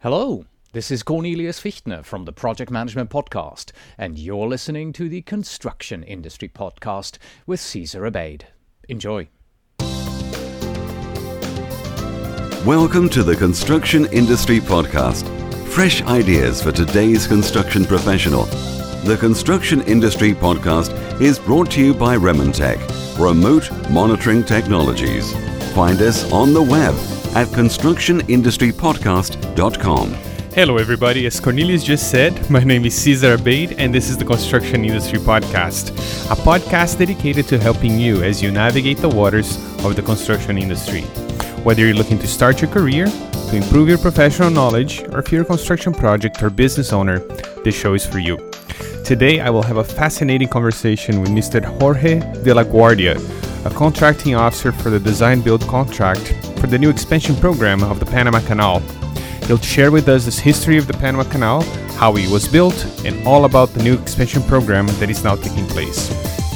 Hello, this is Cornelius Fichtner from the Project Management Podcast, and you're listening to the Construction Industry Podcast with Cesar Abeid. Enjoy. Welcome to the Construction Industry Podcast. Fresh ideas for today's construction professional. The Construction Industry Podcast is brought to you by Remontech, Remote Monitoring Technologies. Find us on the web at constructionindustrypodcast.com. Hello everybody, as Cornelius just said, my name is Cesar Abeid and this is the Construction Industry Podcast, a podcast dedicated to helping you as you navigate the waters of the construction industry. Whether you're looking to start your career, to improve your professional knowledge, or if you're a construction project or business owner, this show is for you. Today I will have a fascinating conversation with Mr. Jorge de la Guardia, a contracting officer for the design-build contract for the new expansion program of the Panama Canal. He'll share with us the history of the Panama Canal, how it was built, and all about the new expansion program that is now taking place.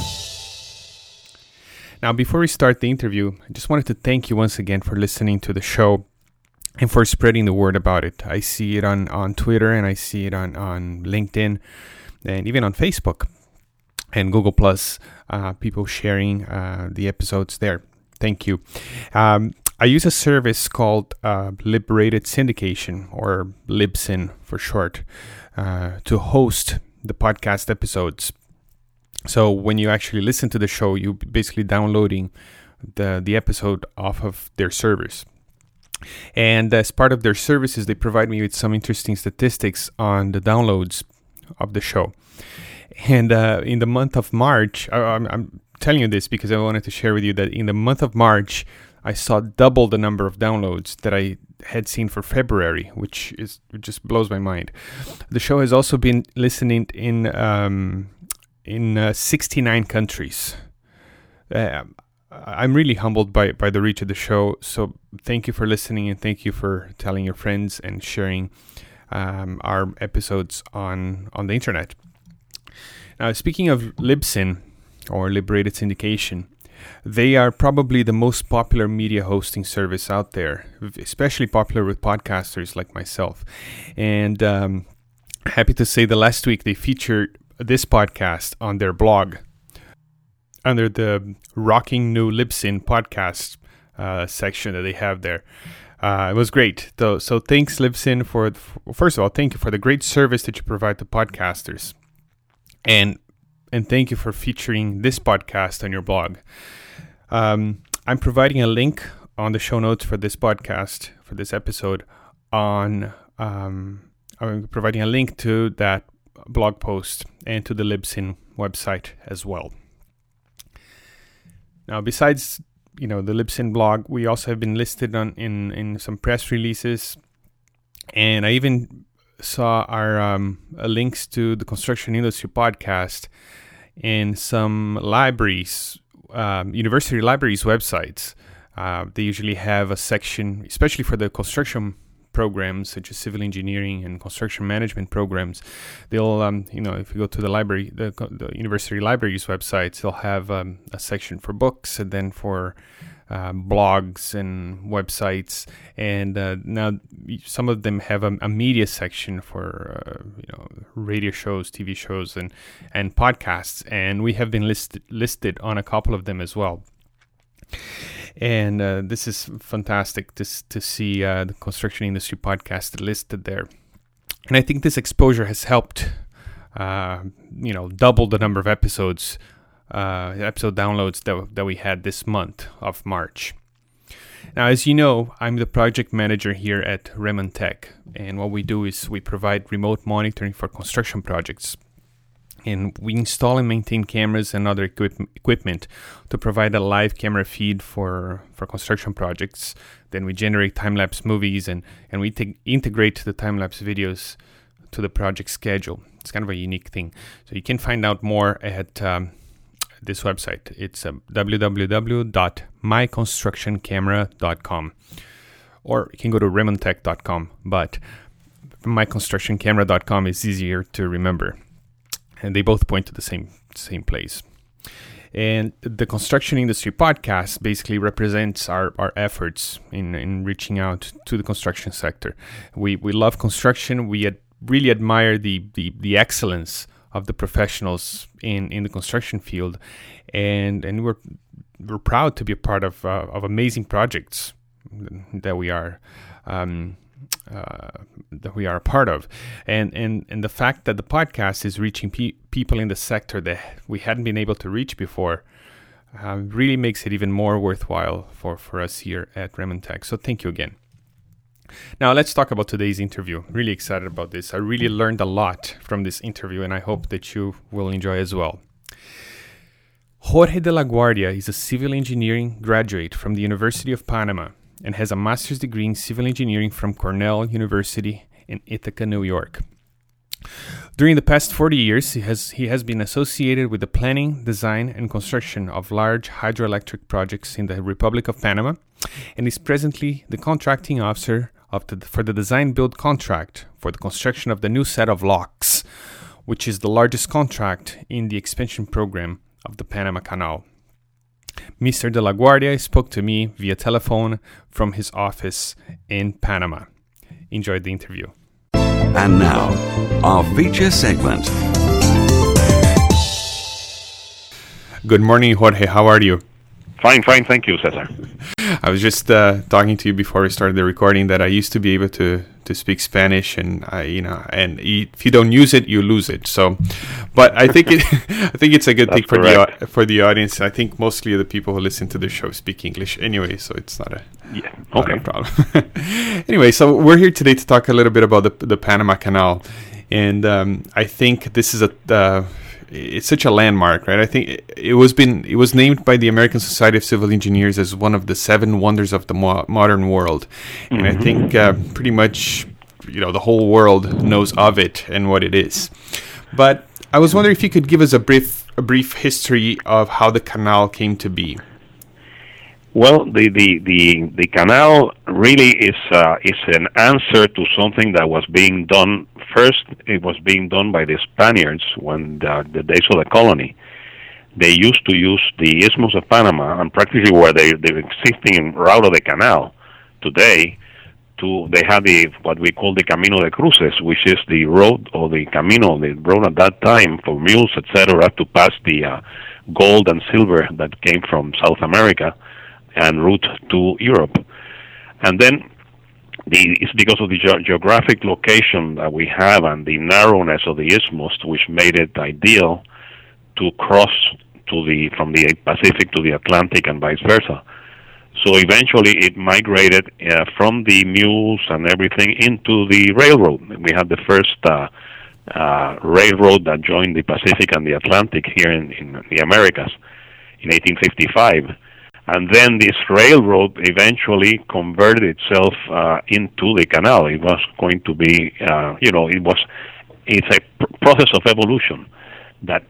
Now, before we start the interview, I just wanted to thank you once again for listening to the show and for spreading the word about it. I see it on Twitter, and I see it on LinkedIn, and even on Facebook and Google+, people sharing the episodes there. Thank you. I use a service called Liberated Syndication, or Libsyn for short, to host the podcast episodes. So when you actually listen to the show, you're basically downloading the episode off of their servers. And as part of their services, they provide me with some interesting statistics on the downloads of the show. And in the month of March, I'm telling you this because I wanted to share with you that in the month of March, I saw double the number of downloads that I had seen for February, which just blows my mind. The show has also been listened in 69 countries. I'm really humbled by the reach of the show. So thank you for listening, and thank you for telling your friends and sharing our episodes on the internet. Now, speaking of Libsyn, or Liberated Syndication, they are probably the most popular media hosting service out there, especially popular with podcasters like myself. And happy to say that last week they featured this podcast on their blog under the Rocking New Libsyn podcast section that they have there. It was great. So thanks, Libsyn, first of all, thank you for the great service that you provide to podcasters. And thank you for featuring this podcast on your blog. I'm providing a link on the show notes for this podcast, for this episode. I'm providing a link to that blog post and to the Libsyn website as well. Now, besides the Libsyn blog, we also have been listed in some press releases, and I even saw our links to the Construction Industry Podcast in some libraries, university libraries websites. They usually have a section, especially for the construction programs such as civil engineering and construction management programs. They'll, if you go to the library, the university libraries websites, they'll have a section for books, and then for blogs and websites, and now some of them have a media section for radio shows, TV shows, and podcasts, and we have been listed on a couple of them as well. And this is fantastic to see the Construction Industry Podcast listed there. And I think this exposure has helped double the number of episode downloads that we had this month of March. Now, as you know, I'm the project manager here at Remontech, and what we do is we provide remote monitoring for construction projects. And we install and maintain cameras and other equipment to provide a live camera feed for construction projects. Then we generate time-lapse movies, and we integrate the time-lapse videos to the project schedule. It's kind of a unique thing. So you can find out more at this website. It's www.myconstructioncamera.com, or you can go to remontech.com, but myconstructioncamera.com is easier to remember. And they both point to the same place. And the Construction Industry Podcast basically represents our efforts in reaching out to the construction sector. We love construction. We really admire the excellence of the professionals in the construction field, and we're proud to be a part of amazing projects that we are a part of, and the fact that the podcast is reaching people in the sector that we hadn't been able to reach before really makes it even more worthwhile for us here at Remantech. So thank you again. Now let's talk about today's interview. Really excited about this. I really learned a lot from this interview, and I hope that you will enjoy as well. Jorge de la Guardia is a civil engineering graduate from the University of Panama and has a master's degree in civil engineering from Cornell University in Ithaca, New York. During the past 40 years, he has been associated with the planning, design, and construction of large hydroelectric projects in the Republic of Panama, and is presently the contracting officer for the design-build contract for the construction of the new set of locks, which is the largest contract in the expansion program of the Panama Canal. Mr. de la Guardia spoke to me via telephone from his office in Panama. Enjoyed the interview. And now, our feature segment. Good morning, Jorge. How are you? Fine, thank you, Cesar. I was just talking to you before we started the recording that I used to be able to speak Spanish, and if you don't use it, you lose it. So, but I think it's a good thing for the audience. I think mostly the people who listen to the show speak English anyway, so it's not a problem. Anyway, so we're here today to talk a little bit about the Panama Canal, and I think this is it's such a landmark, right? I think it was named by the American Society of Civil Engineers as one of the 7 wonders of the modern world, and I think pretty much the whole world knows of it and what it is. But I was wondering if you could give us a brief history of how the canal came to be. Well, the canal really is an answer to something that was being done. First, it was being done by the Spaniards when the days of the colony. They used to use the Isthmus of Panama and practically where the existing route of the canal today. They had what we call the Camino de Cruces, which is the road or the Camino, the road at that time for mules, etc., to pass the gold and silver that came from South America and route to Europe. And then it's because of the geographic location that we have and the narrowness of the isthmus, which made it ideal to cross from the Pacific to the Atlantic and vice versa. So eventually it migrated from the mules and everything into the railroad. We had the first railroad that joined the Pacific and the Atlantic here in the Americas in 1855. And then this railroad eventually converted itself into the canal. It was going to be, it's a process of evolution that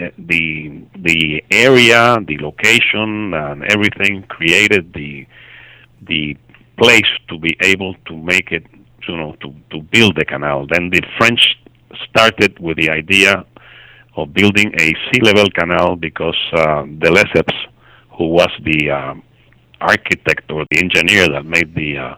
the area, the location, and everything created the place to be able to make it, to build the canal. Then the French started with the idea of building a sea-level canal because de Lesseps, who was the architect or the engineer that made the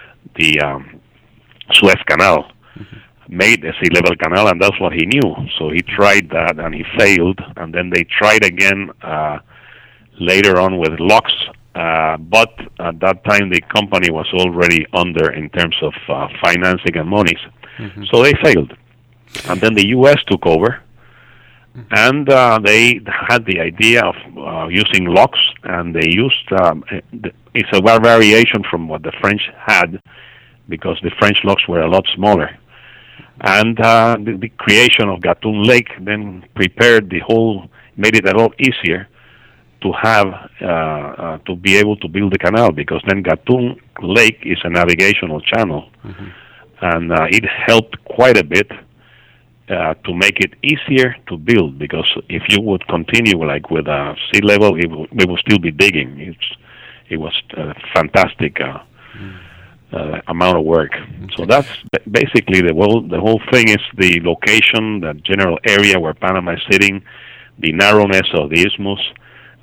Suez Canal, made a sea-level canal, and that's what he knew. So he tried that, and he failed. And then they tried again later on with locks, but at that time the company was already under in terms of financing and monies. So they failed. And then the U.S. took over. And they had the idea of using locks, and they used, it's a variation from what the French had, because the French locks were a lot smaller. And the creation of Gatun Lake then made it a lot easier to have, to be able to build the canal, because then Gatun Lake is a navigational channel, and it helped quite a bit to make it easier to build, because if you would continue like with sea level, we will still be digging. It was a fantastic amount of work. So that's basically the whole thing is the location, the general area where Panama is sitting, the narrowness of the isthmus,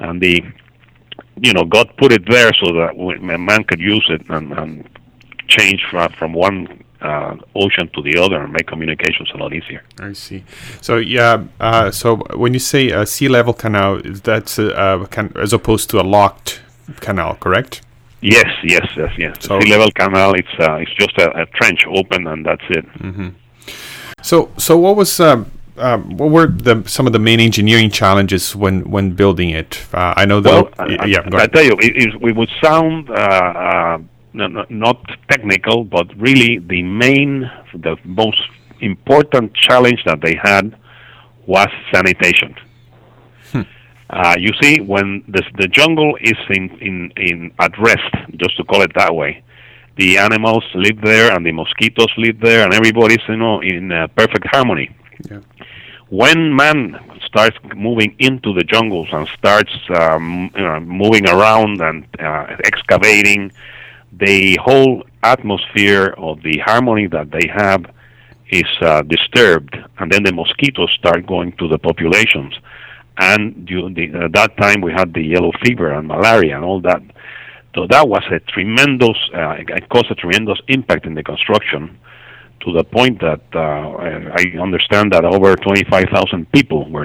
and God put it there so that a man could use it and change from one ocean to the other and make communications a lot easier. I see. So so when you say a sea level canal, that's as opposed to a locked canal, correct? Yes. So, sea level canal, it's just a trench open, and that's it. Mm-hmm. So what was what were some of the main engineering challenges when building it? I know that. I tell you, we would sound not technical, but really the most important challenge that they had was sanitation. You see, when the jungle is in at rest, just to call it that way, the animals live there and the mosquitoes live there, and everybody's in perfect harmony. Yeah. When man starts moving into the jungles and starts moving around and excavating, the whole atmosphere of the harmony that they have is disturbed, and then the mosquitoes start going to the populations. And at that time we had the yellow fever and malaria and all that. So that was a tremendous, it caused a tremendous impact in the construction, to the point that I understand that over 25,000 people were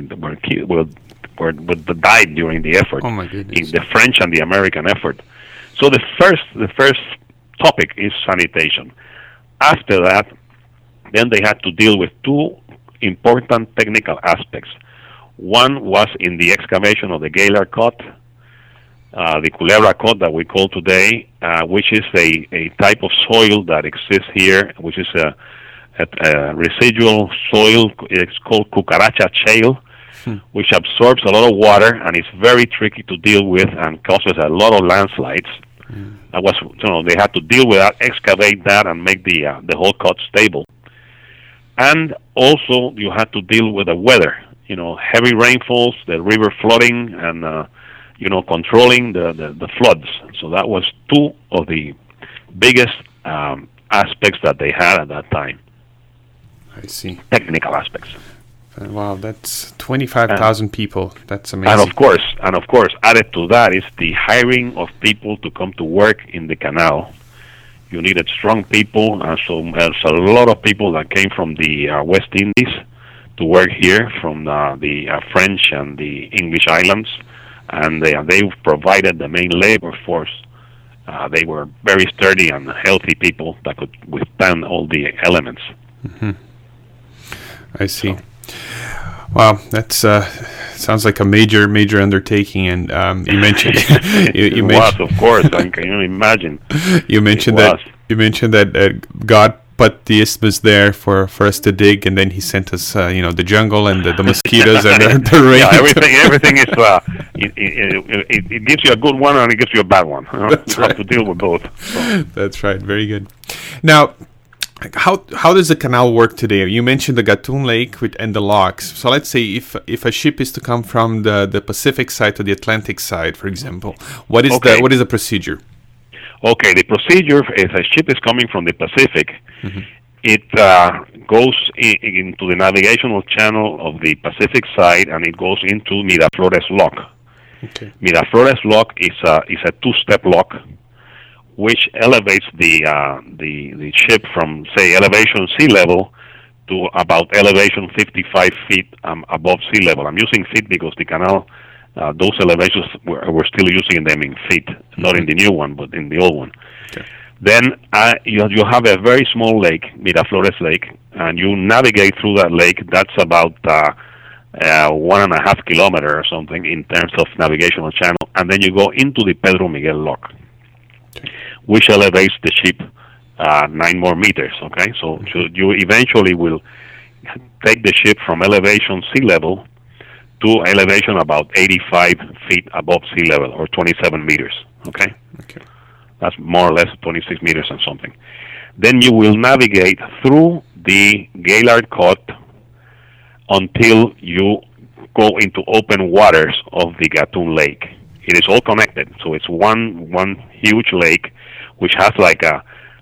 died during the effort. Oh my goodness! In the French and the American effort. So the first topic is sanitation. After that, then they had to deal with two important technical aspects. One was in the excavation of the Gaillard Cut, the Culebra Cut that we call today, which is a type of soil that exists here, which is a residual soil. It's called cucaracha shale, which absorbs a lot of water and is very tricky to deal with and causes a lot of landslides. That was, they had to deal with that, excavate that, and make the whole cut stable. And also, you had to deal with the weather. Heavy rainfalls, the river flooding, and controlling the floods. So that was two of the biggest aspects that they had at that time. I see. Technical aspects. Wow, that's 25,000 people. That's amazing. And of course, added to that is the hiring of people to come to work in the canal. You needed strong people, and so there's a lot of people that came from the West Indies to work here, from the French and the English islands, and they provided the main labor force. They were very sturdy and healthy people that could withstand all the elements. Mm-hmm. I see. So. Wow, that's sounds like a major undertaking. And you mentioned it was, of course. Can you imagine? You mentioned that God put the isthmus there for us to dig, and then He sent us, the jungle and the mosquitoes and the rain. Yeah, everything is. It gives you a good one and it gives you a bad one. That's right. You have to deal with both. So. That's right. Very good. Now, how does the canal work today? You mentioned the Gatun Lake and the locks. So let's say if a ship is to come from the Pacific side to the Atlantic side, for example, what is the procedure? Okay, the procedure, if a ship is coming from the Pacific, mm-hmm. It goes into the navigational channel of the Pacific side, and it goes into Miraflores Lock. Okay. Miraflores Lock is a two-step lock, which elevates the ship from, say, elevation sea level to about elevation 55 feet above sea level. I'm using feet because the canal, those elevations, we're still using them in feet, not in the new one, but in the old one. Okay. Then you have a very small lake, Miraflores Lake, and you navigate through that lake. That's about 1.5 kilometers or something in terms of navigational channel. And then you go into the Pedro Miguel Lock, which elevates the ship 9 more meters, okay? So you eventually will take the ship from elevation sea level to elevation about 85 feet above sea level, or 27 meters, okay? Okay. That's more or less 26 meters and something. Then you will navigate through the Gaillard Cut until you go into open waters of the Gatun Lake. It is all connected, so it's one huge lake, which has like a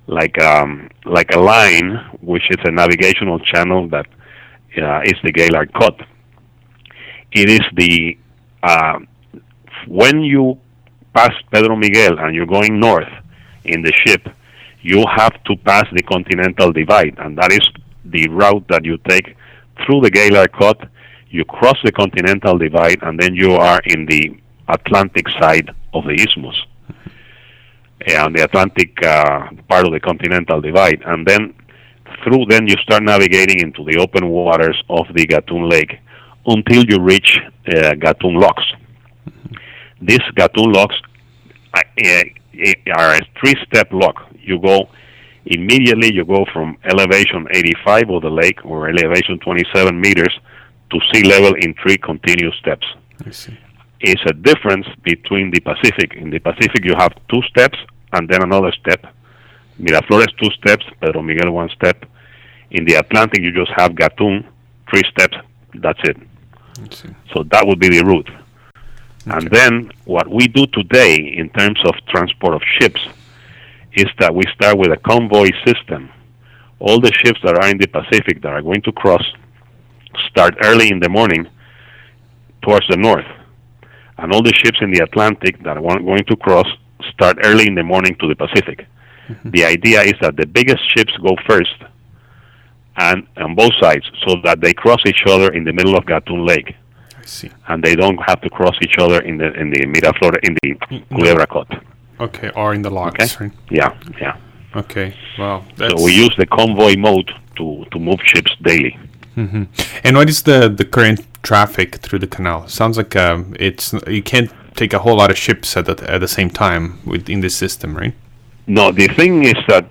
line, which is a navigational channel that is the Gaillard Cut. It is the when you pass Pedro Miguel and you're going north in the ship, you have to pass the Continental Divide, and that is the route that you take through the Gaylord Cut. You cross the Continental Divide, and then you are in the Atlantic side of the isthmus, and the Atlantic part of the Continental Divide, and then you start navigating into the open waters of the Gatun Lake until you reach Gatun Locks. These Gatun Locks are a three-step lock. You go from elevation 85 of the lake, or elevation 27 meters, to sea level in 3 continuous steps. I see. It's a difference between the Pacific. In the Pacific, you have 2 steps and then another step. Miraflores, 2 steps. Pedro Miguel, 1 step. In the Atlantic, you just have Gatun, 3 steps. That's it. So that would be the route. Okay. And then what we do today in terms of transport of ships is that we start with a convoy system. All the ships that are in the Pacific that are going to cross start early in the morning towards the north. And all the ships in the Atlantic that are going to cross start early in the morning to the Pacific. Mm-hmm. The idea is that the biggest ships go first, and on both sides, so that they cross each other in the middle of Gatun Lake. I see. And they don't have to cross each other in the Miraflores, in the Culebra Cut. Okay, or in the locks, okay? Right? Yeah. Okay, well, so we use the convoy mode to move ships daily. Mm-hmm. And what is the current traffic through the canal? Sounds like you can't take a whole lot of ships at the same time within this system, right? No, the thing is that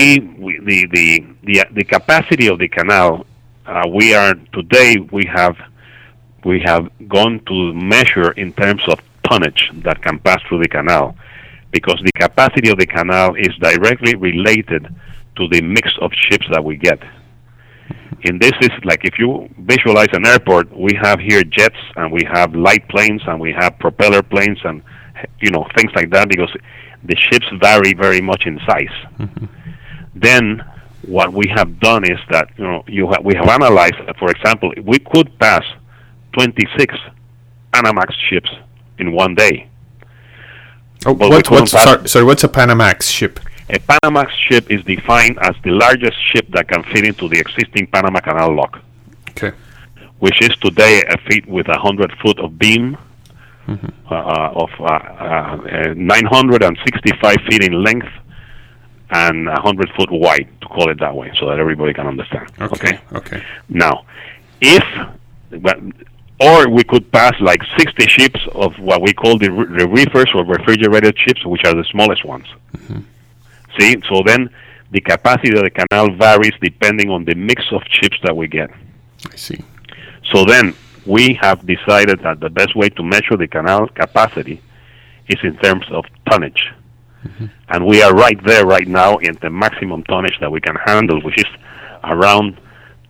the capacity of the canal, we have gone to measure in terms of tonnage that can pass through the canal, because the capacity of the canal is directly related to the mix of ships that we get. In this is like, if you visualize an airport, we have here jets, and we have light planes, and we have propeller planes, and things like that, because the ships vary very much in size. Mm-hmm. Then what we have done is that we have analyzed that, for example, we could pass 26 Panamax ships in one day. Oh, what's a Panamax ship? A Panamax ship is defined as the largest ship that can fit into the existing Panama Canal lock. Okay. Which is today a fleet with 100 foot of beam, mm-hmm. 965 feet in length, and 100 foot wide, to call it that way, so that everybody can understand. Okay. Now, or we could pass like 60 ships of what we call the reefers, or refrigerated ships, which are the smallest ones. Mm-hmm. See, so then the capacity of the canal varies depending on the mix of ships that we get. I see. So then we have decided that the best way to measure the canal capacity is in terms of tonnage. Mm-hmm. And we are right there right now in the maximum tonnage that we can handle, which is around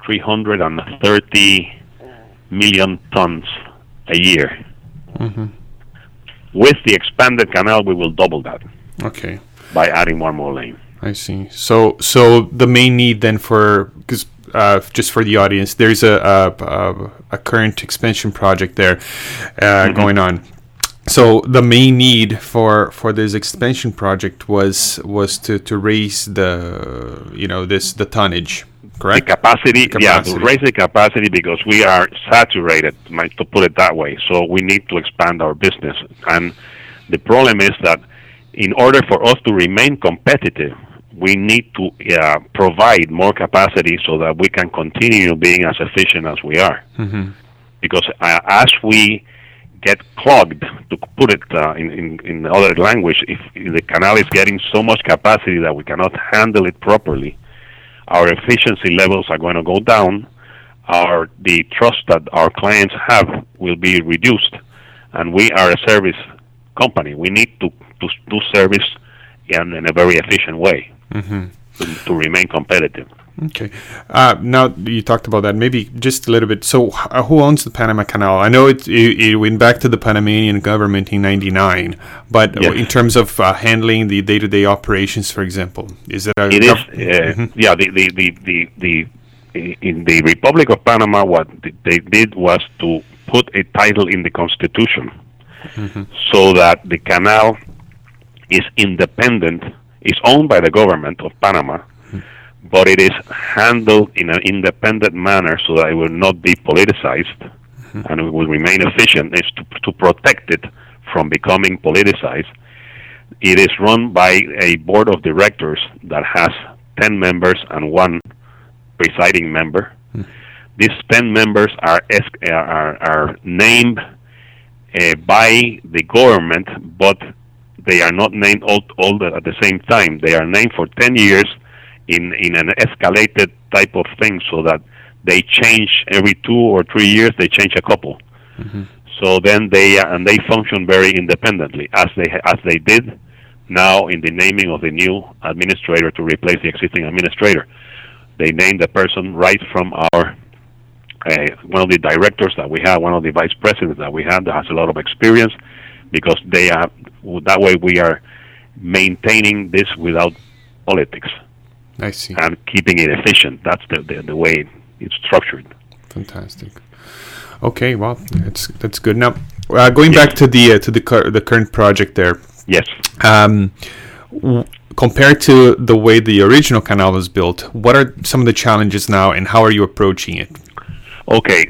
330 million tons a year. Mm-hmm. With the expanded canal, we will double that. Okay. By adding one more lane. I see. So the main need then because just for the audience, there's a current expansion project there mm-hmm. going on. So the main need for this expansion project was to raise the tonnage, correct? The capacity, to raise the capacity, because we are saturated, to put it that way. So we need to expand our business, and the problem is that in order for us to remain competitive, we need to provide more capacity so that we can continue being as efficient as we are. Mm-hmm. Because as we get clogged, to put it in other language, if the canal is getting so much capacity that we cannot handle it properly, our efficiency levels are going to go down, the trust that our clients have will be reduced, and we are a service company. We need to do service in a very efficient way mm-hmm. to remain competitive. Okay. Now you talked about that. Maybe just a little bit. So who owns the Panama Canal? I know it went back to the Panamanian government in '99, but yes. In terms of handling the day-to-day operations, for example, is it? Mm-hmm. Yeah. In the Republic of Panama, what they did was to put a title in the Constitution so that the canal is independent, is owned by the government of Panama, but it is handled in an independent manner so that it will not be politicized and it will remain efficient. Is to protect it from becoming politicized. It is run by a board of directors that has 10 members and one presiding member. These 10 members are named by the government, but they are not named all at the same time. They are named for 10 years in an escalated type of thing, so that they change every 2 or 3 years. They change a couple. So then they function very independently, as they did now in the naming of the new administrator to replace the existing administrator. They named the person right from our one of the directors that we have, one of the vice presidents that we have that has a lot of experience, because they are that way we are maintaining this without politics. I see. And keeping it efficient. That's the way it's structured. Fantastic. Okay, well, that's good. Now, going back to the current project there. Yes. Compared to the way the original canal was built, what are some of the challenges now, and how are you approaching it? Okay,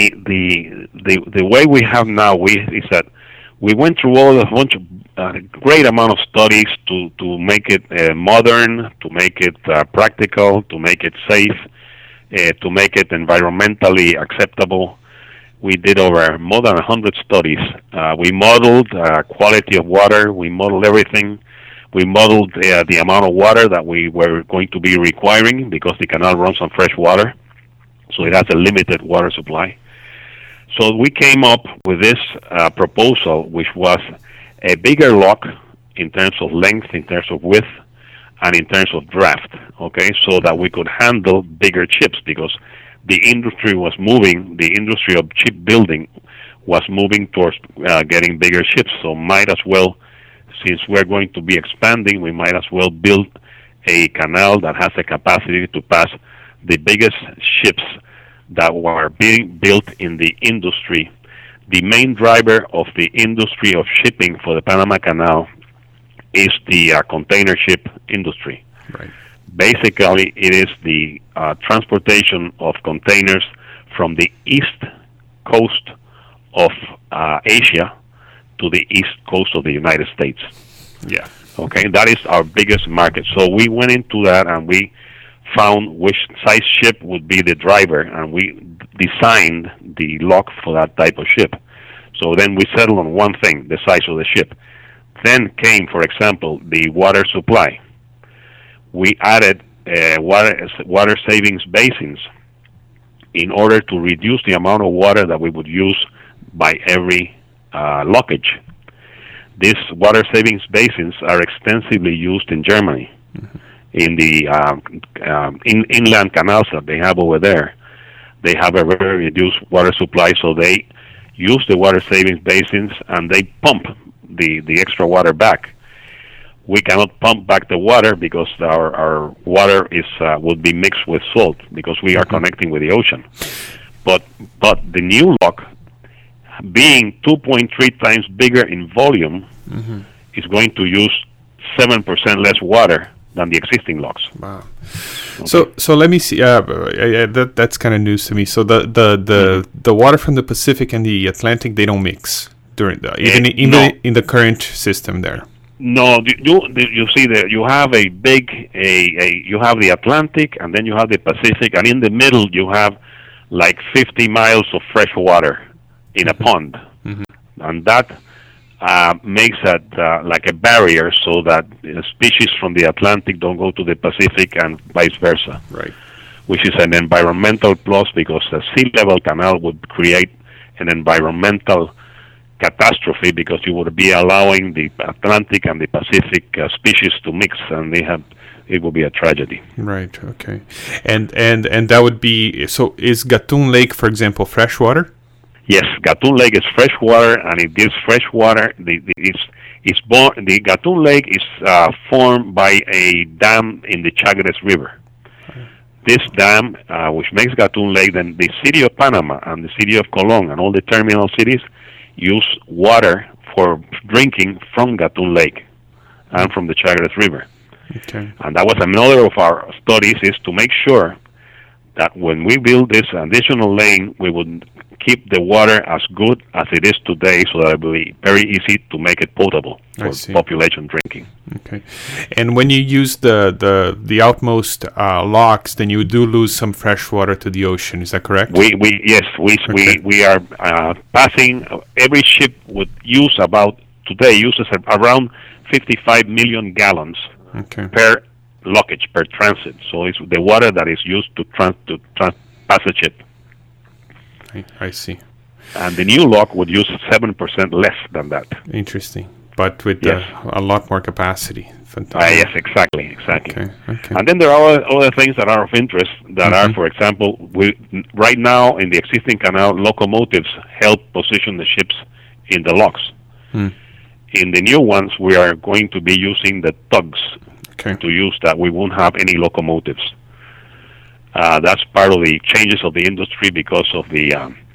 the way we have now is that we went through a great amount of studies to make it modern, to make it practical, to make it safe, to make it environmentally acceptable. We did over more than 100 studies. We modeled quality of water. We modeled everything. We modeled the amount of water that we were going to be requiring, because the canal runs on fresh water, so it has a limited water supply. So we came up with this proposal, which was a bigger lock in terms of length, in terms of width, and in terms of draft, okay, so that we could handle bigger ships, because the industry was moving, the industry of shipbuilding was moving towards getting bigger ships. So might as well, since we're going to be expanding, we might as well build a canal that has the capacity to pass the biggest ships that were being built in the industry. The main driver of the industry of shipping for the Panama Canal is the container ship industry. Right. Basically, it is the transportation of containers from the east coast of Asia to the east coast of the United States. Yeah. Okay, that is our biggest market. So we went into that and we found which size ship would be the driver, and we designed the lock for that type of ship. So then we settled on one thing, the size of the ship. Then came, for example, the water supply. We added water savings basins in order to reduce the amount of water that we would use by every lockage. These water savings basins are extensively used in Germany, in the inland canals that they have over there. They have a very reduced water supply, so they use the water savings basins and they pump the extra water back. We cannot pump back the water because our water would be mixed with salt, because we are connecting with the ocean. But the new lock, being 2.3 times bigger in volume, is going to use 7% less water than the existing locks. Wow. Okay. So let me see. That's kind of news to me. So the water from the Pacific and the Atlantic, they don't mix during even in the current system there. No, you see that you have you have the Atlantic, and then you have the Pacific, and in the middle you have like 50 miles of fresh water in a pond, and that makes that like a barrier, so that species from the Atlantic don't go to the Pacific and vice versa. Right. Which is an environmental plus, because a sea level canal would create an environmental catastrophe, because you would be allowing the Atlantic and the Pacific species to mix, and it would be a tragedy. Right. Okay. And that would be, so is Gatun Lake, for example, fresh water? Yes, Gatun Lake is fresh water, and it gives fresh water. The Gatun Lake is formed by a dam in the Chagres River. This dam, which makes Gatun Lake, then the city of Panama and the city of Colón and all the terminal cities use water for drinking from Gatun Lake and from the Chagres River. Okay. And that was another of our studies, is to make sure that when we build this additional lane, we would keep the water as good as it is today, so that it will be very easy to make it potable for population drinking. Okay. And when you use the outmost locks, then you do lose some fresh water to the ocean. Is that correct? We are passing. Every ship would use uses around 55 million gallons per lockage, per transit. So it's the water that is used to pass a ship. I see. And the new lock would use 7% less than that. Interesting. But with a lot more capacity. Fantastic. Yes, exactly. Okay. And then there are other things that are of interest that are, for example, right now in the existing canal, locomotives help position the ships in the locks. In the new ones, we are going to be using the tugs to use that. We won't have any locomotives. That's part of the changes of the industry because of the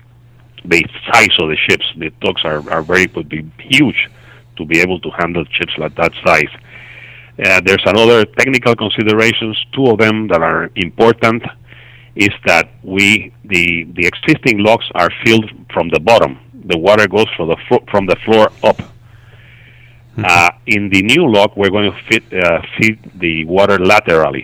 size of the ships. The tugs would be huge to be able to handle ships like that size. There's another technical considerations. Two of them that are important is that the existing locks are filled from the bottom. The water goes from the floor up. In the new lock, we're going to feed the water laterally.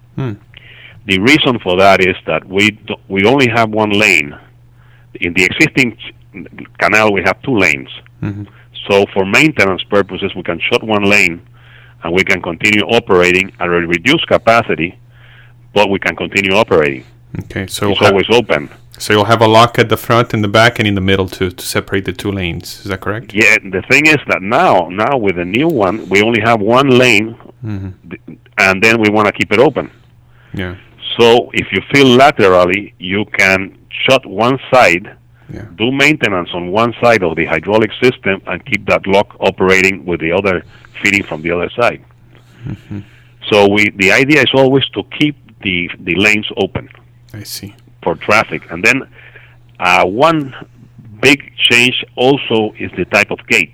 The reason for that is that we only have one lane. In the existing canal, we have two lanes. So for maintenance purposes, we can shut one lane, and we can continue operating at a reduced capacity, but we can continue operating. Okay, so it's always open. So you'll have a lock at the front and the back and in the middle to separate the two lanes. Is that correct? Yeah, the thing is that now with the new one, we only have one lane, and then we want to keep it open. Yeah. So if you fill laterally, you can shut one side, do maintenance on one side of the hydraulic system, and keep that lock operating with the other feeding from the other side. So the idea is always to keep the lanes open. I see. For traffic. And then one big change also is the type of gate.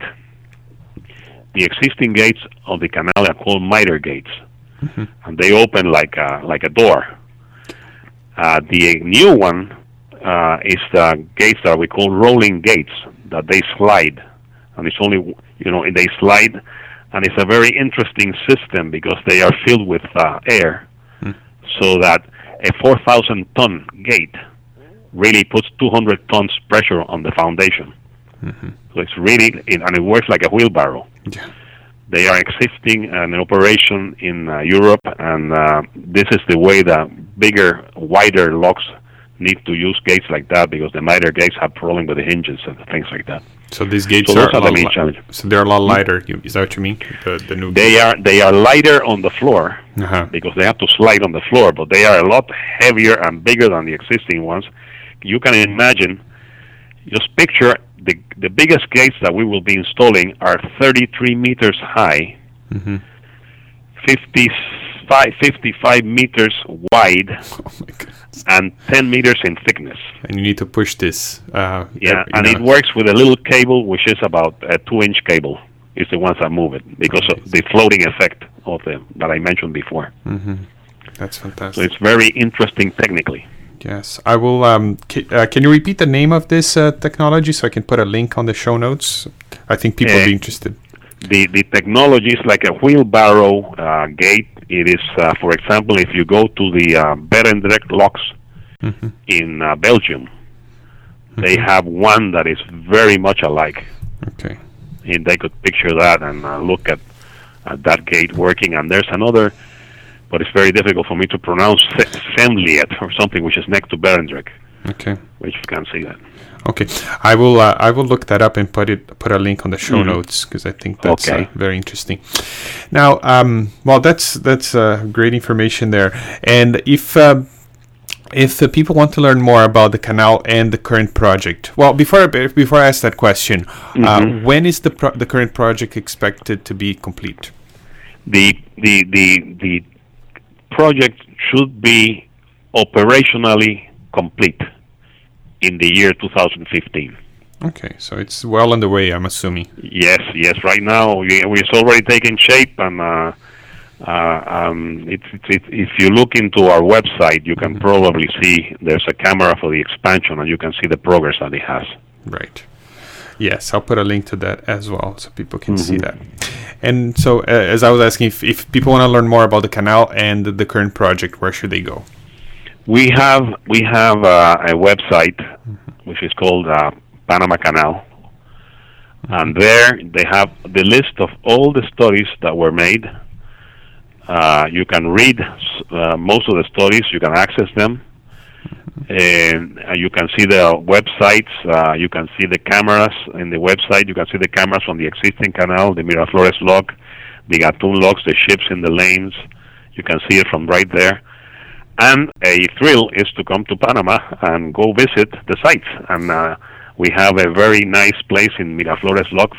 The existing gates of the canal are called miter gates, and they open like a door. The new one is the gates that we call rolling gates, that they slide, and it's only they slide, and it's a very interesting system because they are filled with air, so that a 4,000-ton gate really puts 200 tons pressure on the foundation. So it's really, and it works like a wheelbarrow. Yeah. They are existing in operation in Europe, and this is the way that bigger, wider locks need to use gates like that, because the miter gates have problem with the hinges and things like that. So these gates are the main challenge. So they're a lot lighter. Is that what you mean? The new they are lighter on the floor because they have to slide on the floor, but they are a lot heavier and bigger than the existing ones. You can imagine. Just picture the biggest gates that we will be installing are 33 meters high, 55 meters wide, and 10 meters in thickness. And you need to push this. It works with a little cable, which is about a 2-inch cable. It's the ones that move it because of the floating effect of that I mentioned before. That's fantastic. So it's very interesting technically. Yes, I will. Can you repeat the name of this technology so I can put a link on the show notes? I think people will be interested. The technology is like a wheelbarrow gate. It is, for example, if you go to the Berendrecht locks in Belgium, they have one that is very much alike. Okay. And they could picture that and look at that gate working. And there's another, but it's very difficult for me to pronounce, Semliet or something, which is next to Berendrecht. Okay. Which you can see that. Okay, I will look that up and put a link on the show notes, because I think that's very interesting. Now, that's great information there. And if the people want to learn more about the canal and the current project, well, before I ask that question, when is the current project expected to be complete? The project should be operationally complete in the year 2015. Okay, so it's well underway, I'm assuming. Yes. Right now, it's already taking shape, and if you look into our website, you can probably see there's a camera for the expansion, and you can see the progress that it has. Right. Yes, I'll put a link to that as well, so people can see that. And so, as I was asking, if people want to learn more about the canal and the current project, where should they go? We have a website which is called Panama Canal, and there they have the list of all the studies that were made. You can read most of the studies. You can access them, and you can see the websites. You can see the cameras in the website. You can see the cameras from the existing canal, the Miraflores lock, the Gatun locks, the ships in the lanes. You can see it from right there. And a thrill is to come to Panama and go visit the sites. And we have a very nice place in Miraflores lock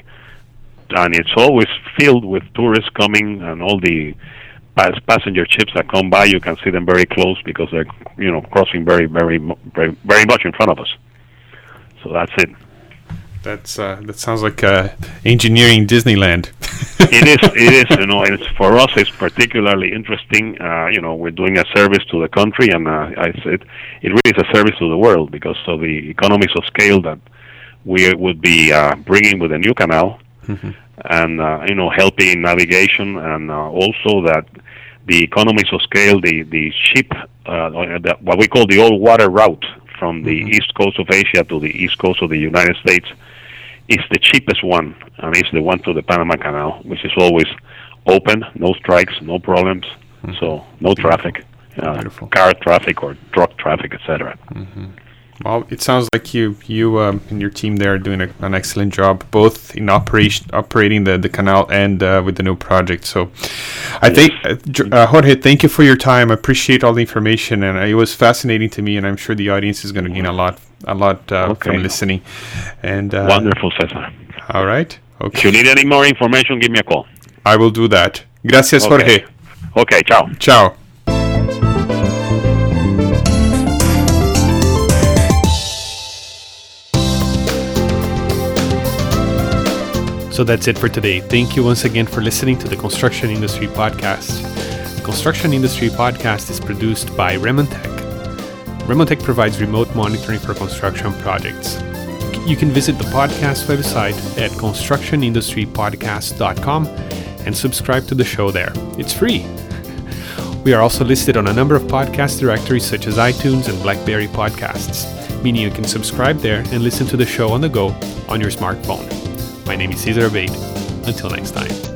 and it's always filled with tourists coming, and all the passenger ships that come by, you can see them very close because they're, crossing very, very, very, very much in front of us. So that's it. That sounds like engineering Disneyland. It is. And for us, it's particularly interesting. We're doing a service to the country, and it really is a service to the world because of the economies of scale that we would be bringing with the new canal, and helping navigation, and also that the economies of scale, the ship, what we call the old water route from the east coast of Asia to the east coast of the United States, is the cheapest one, and it's the one to the Panama Canal, which is always open, no strikes, no problems, so no traffic, car traffic or truck traffic, etc. Well, it sounds like you and your team there are doing an excellent job, both in operating the canal and with the new project. So I think, Jorge, thank you for your time. I appreciate all the information, and it was fascinating to me, and I'm sure the audience is going to gain a lot from listening. And wonderful, Cesar. All right. Okay. If you need any more information, give me a call. I will do that. Gracias, Jorge. Okay, ciao. Ciao. So that's it for today. Thank you once again for listening to the Construction Industry Podcast. The Construction Industry Podcast is produced by Remontech. Remontech provides remote monitoring for construction projects. You can visit the podcast website at constructionindustrypodcast.com and subscribe to the show there. It's free. We are also listed on a number of podcast directories such as iTunes and BlackBerry Podcasts, meaning you can subscribe there and listen to the show on the go on your smartphone. My name is Cesar Abate. Until next time.